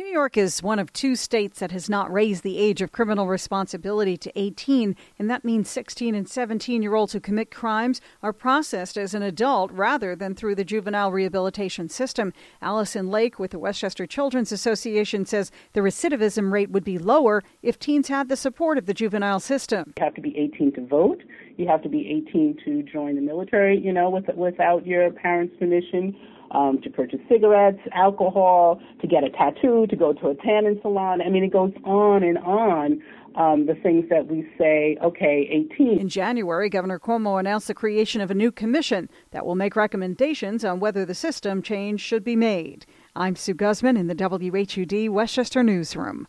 New York is one of 2 states that has not raised the age of criminal responsibility to 18, and that means 16 and 17-year-olds who commit crimes are processed as an adult rather than through the juvenile rehabilitation system. Allison Lake with the Westchester Children's Association says the recidivism rate would be lower if teens had the support of the juvenile system. You have to be 18 to vote. You have to be 18 to join the military, without your parents' permission. To purchase cigarettes, alcohol, to get a tattoo, to go to a tanning salon. I mean, it goes on and on, the things that we say, okay, 18. In January, Governor Cuomo announced the creation of a new commission that will make recommendations on whether the system change should be made. I'm Sue Guzman in the WHUD Westchester Newsroom.